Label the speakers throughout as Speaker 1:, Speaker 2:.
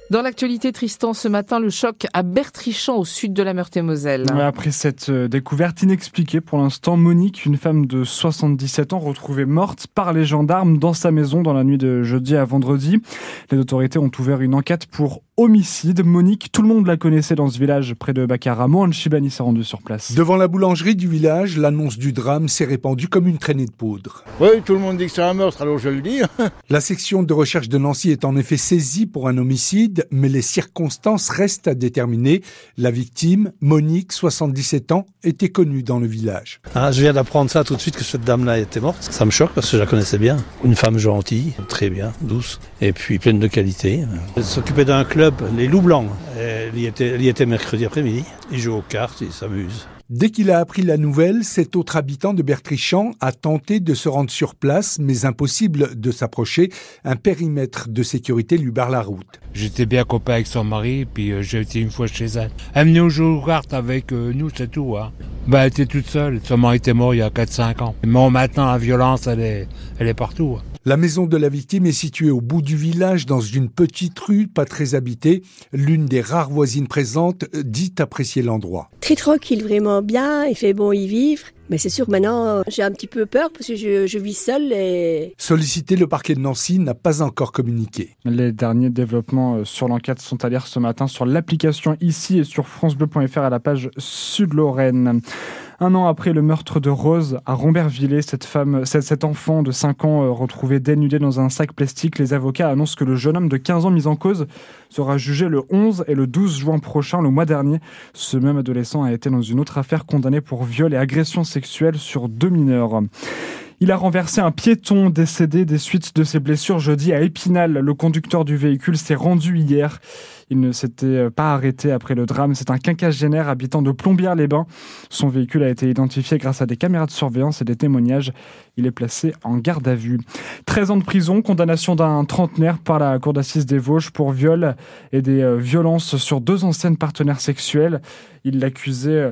Speaker 1: Dans l'actualité, Tristan, ce matin, le choc à Bertrichamp, au sud de la Meurthe-et-Moselle.
Speaker 2: Après cette découverte inexpliquée pour l'instant, Monique, une femme de 77 ans, retrouvée morte par les gendarmes dans sa maison dans la nuit de jeudi à vendredi. Les autorités ont ouvert une enquête pour homicide. Monique, tout le monde la connaissait dans ce village près de Bakaramo. Anne Chibani s'est rendue sur place.
Speaker 3: Devant la boulangerie du village, l'annonce du drame s'est répandue comme une traînée de poudre.
Speaker 4: Oui, tout le monde dit que c'est un meurtre, alors je le dis.
Speaker 3: La section de recherche de Nancy est en effet saisie pour un homicide, mais les circonstances restent à déterminer. La victime, Monique, 77 ans, était connue dans le village.
Speaker 5: Je viens d'apprendre ça tout de suite, que cette dame-là était morte. Ça me choque parce que je la connaissais bien. Une femme gentille, très bien, douce, et puis pleine de qualité. Elle s'occupait d'un club, les Loups Blancs. Elle y était mercredi après-midi. Il joue aux cartes, il s'amuse.
Speaker 3: Dès qu'il a appris la nouvelle, cet autre habitant de Bertrichamp a tenté de se rendre sur place, mais impossible de s'approcher. Un périmètre de sécurité lui barre la route.
Speaker 6: J'étais bien copain avec son mari, puis j'ai été une fois chez elle. Elle venait jouer aux cartes avec nous, c'est tout. Hein. Elle était toute seule. Son mari était mort il y a 4-5 ans. Mais maintenant, la violence, elle est partout. Hein.
Speaker 3: La maison de la victime est située au bout du village, dans une petite rue, pas très habitée. L'une des rares voisines présentes dit apprécier l'endroit.
Speaker 7: Très tranquille, vraiment bien, il fait bon y vivre. Mais c'est sûr que maintenant, j'ai un petit peu peur parce que je vis seule.
Speaker 3: Sollicité, le parquet de Nancy n'a pas encore communiqué.
Speaker 2: Les derniers développements sur l'enquête sont à lire ce matin sur l'application ici et sur francebleu.fr à la page Sud-Lorraine. Un an après le meurtre de Rose à Rombervillers, cet enfant de 5 ans retrouvé dénudé dans un sac plastique, les avocats annoncent que le jeune homme de 15 ans mis en cause sera jugé le 11 et le 12 juin prochain. Le mois dernier, ce même adolescent a été dans une autre affaire condamné pour viol et agression sexuelle sur 2 mineurs. Il a renversé un piéton décédé des suites de ses blessures jeudi à Épinal. Le conducteur du véhicule s'est rendu hier. Il ne s'était pas arrêté après le drame. C'est un quinquagénaire habitant de Plombières-les-Bains. Son véhicule a été identifié grâce à des caméras de surveillance et des témoignages. Il est placé en garde à vue. 13 ans de prison, condamnation d'un trentenaire par la cour d'assises des Vosges pour viol et des violences sur 2 anciennes partenaires sexuels. L'accusé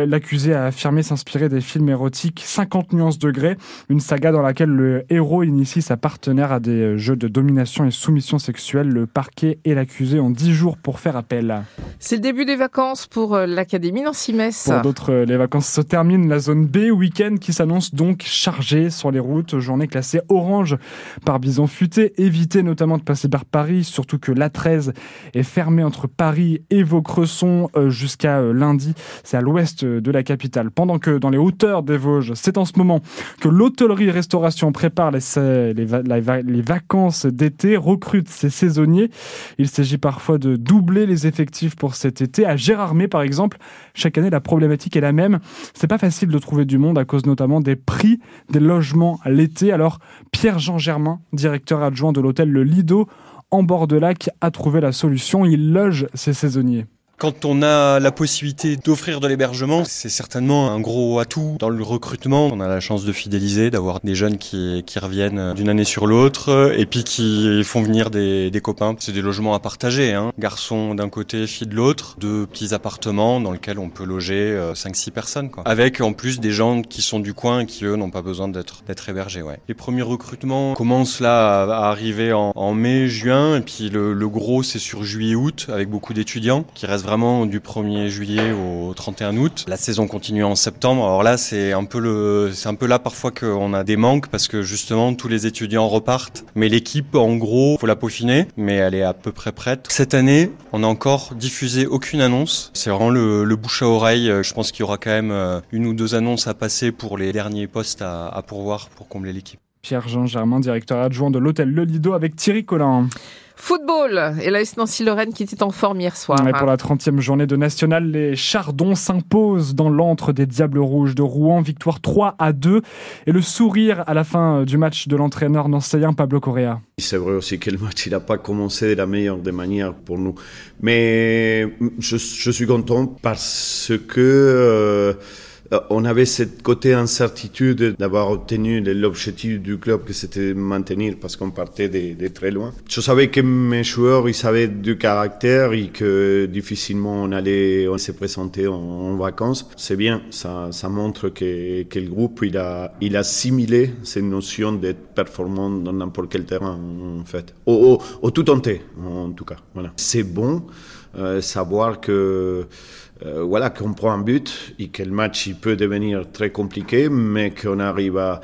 Speaker 2: a affirmé s'inspirer des films érotiques 50 nuances degrés, une saga dans laquelle le héros initie sa partenaire à des jeux de domination et soumission sexuelle. Le parquet et l'accusé ont 10 jours pour faire appel.
Speaker 1: C'est le début des vacances pour l'Académie Nancy-Metz.
Speaker 2: Pour d'autres, les vacances se terminent. La zone B, week-end qui s'annonce donc chargée sur les routes. Journée classée orange par bison futé. Évitez notamment de passer par Paris, surtout que l'A13 est fermée entre Paris et Vaucresson jusqu'à lundi. C'est à l'ouest de la capitale. Pendant que dans les hauteurs des Vosges, c'est en ce moment que l'hôtellerie-restauration prépare les vacances d'été, recrute ses saisonniers. Il s'agit parfois de doubler les effectifs pour cet été. À Gérardmer, par exemple, chaque année, la problématique est la même. C'est pas facile de trouver du monde à cause notamment des prix des logements l'été. Alors, Pierre-Jean Germain, directeur adjoint de l'hôtel Le Lido, en bord de lac, a trouvé la solution. Il loge ses saisonniers.
Speaker 8: Quand on a la possibilité d'offrir de l'hébergement, c'est certainement un gros atout dans le recrutement. On a la chance de fidéliser, d'avoir des jeunes qui reviennent d'une année sur l'autre et puis qui font venir des copains. C'est des logements à partager, hein. Garçons d'un côté, filles de l'autre. 2 petits appartements dans lesquels on peut loger 5-6 personnes, quoi. Avec en plus des gens qui sont du coin et qui eux n'ont pas besoin d'être hébergés. Ouais. Les premiers recrutements commencent là à arriver en mai, juin et puis le gros c'est sur juillet-août avec beaucoup d'étudiants qui restent vraiment du 1er juillet au 31 août. La saison continue en septembre. Alors là, c'est un peu là parfois qu'on a des manques parce que justement tous les étudiants repartent. Mais l'équipe, en gros, faut la peaufiner, mais elle est à peu près prête. Cette année, on n'a encore diffusé aucune annonce. C'est vraiment le bouche à oreille. Je pense qu'il y aura quand même 1 ou 2 annonces à passer pour les derniers postes à pourvoir pour combler l'équipe.
Speaker 2: Pierre-Jean Germain, directeur adjoint de l'hôtel Le Lido avec Thierry Collin.
Speaker 1: Football, et l'AS Nancy-Lorraine qui était en forme hier soir.
Speaker 2: Et pour la 30e journée de National, les Chardons s'imposent dans l'antre des Diables Rouges de Rouen. Victoire 3-2 et le sourire à la fin du match de l'entraîneur nancéen Pablo Correa.
Speaker 9: C'est vrai aussi que le match il n'a pas commencé de la meilleure des manières pour nous. Mais je suis content parce que On avait ce côté incertitude d'avoir obtenu l'objectif du club que c'était maintenir parce qu'on partait de très loin. Je savais que mes joueurs, ils avaient du caractère et que difficilement on s'est présenté en vacances. C'est bien, ça montre que le groupe, il a assimilé cette notion d'être performant dans n'importe quel terrain, en fait. Au tout entier, en tout cas. Voilà. C'est bon savoir que qu'on prend un but et que le match il peut devenir très compliqué, mais qu'on arrive à...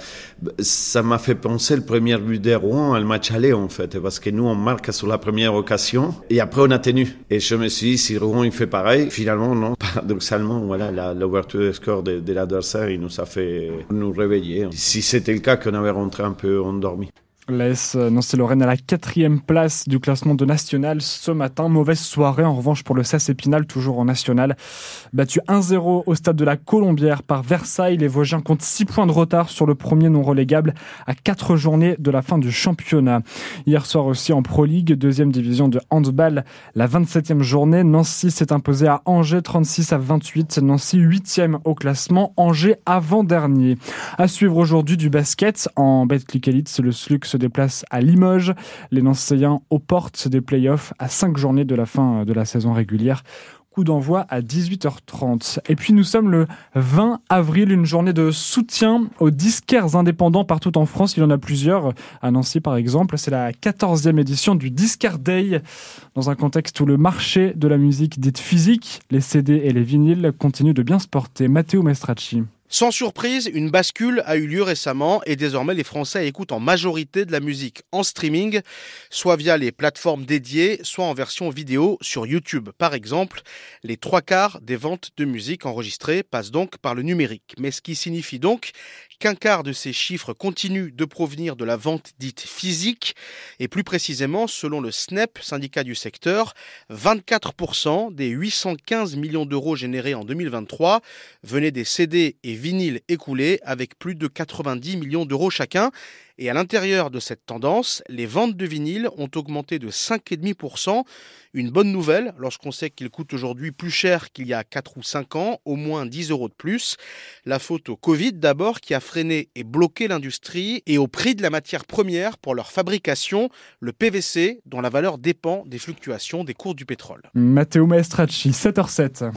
Speaker 9: Ça m'a fait penser le premier but des Rouen, le match aller en fait, parce que nous on marque sur la première occasion et après on a tenu. Et je me suis dit, si Rouen il fait pareil, finalement non. Paradoxalement, l'ouverture des scores de l'adversaire, il nous a fait nous réveiller. Si c'était le cas, qu'on avait rentré un peu endormi.
Speaker 2: L'AS Nancy-Lorraine à la 4e place du classement de National ce matin. Mauvaise soirée en revanche pour le SAS Épinal, toujours en National. Battu 1-0 au stade de la Colombière par Versailles, les Vosgiens comptent 6 points de retard sur le premier non relégable à 4 journées de la fin du championnat. Hier soir aussi en Pro League, 2e division de handball, la 27e journée. Nancy s'est imposé à Angers 36-28. Nancy 8e au classement, Angers avant-dernier. À suivre aujourd'hui du basket en Betclic Elite, le SLUC se déplace à Limoges. Les Nancéens aux portes des playoffs à 5 journées de la fin de la saison régulière. Coup d'envoi à 18h30. Et puis nous sommes le 20 avril, une journée de soutien aux disquaires indépendants partout en France. Il y en a plusieurs, à Nancy par exemple. C'est la 14e édition du Disquaire Day. Dans un contexte où le marché de la musique dite physique, les CD et les vinyles, continuent de bien se porter. Matteo Maestracci.
Speaker 10: Sans surprise, une bascule a eu lieu récemment et désormais les Français écoutent en majorité de la musique en streaming, soit via les plateformes dédiées, soit en version vidéo sur YouTube. Par exemple, les 3/4 des ventes de musique enregistrées passent donc par le numérique. Mais ce qui signifie donc qu'un quart de ces chiffres continuent de provenir de la vente dite physique et plus précisément, selon le SNEP, syndicat du secteur, 24% des 815 millions d'euros générés en 2023 venaient des CD et vinyles écoulés avec plus de 90 millions d'euros chacun. Et à l'intérieur de cette tendance, les ventes de vinyles ont augmenté de 5,5%. Une bonne nouvelle lorsqu'on sait qu'ils coûtent aujourd'hui plus cher qu'il y a 4 ou 5 ans, au moins 10 euros de plus. La faute au Covid d'abord qui a freiné et bloqué l'industrie et au prix de la matière première pour leur fabrication, le PVC, dont la valeur dépend des fluctuations des cours du pétrole.
Speaker 2: Matteo Maestracci, 7h07.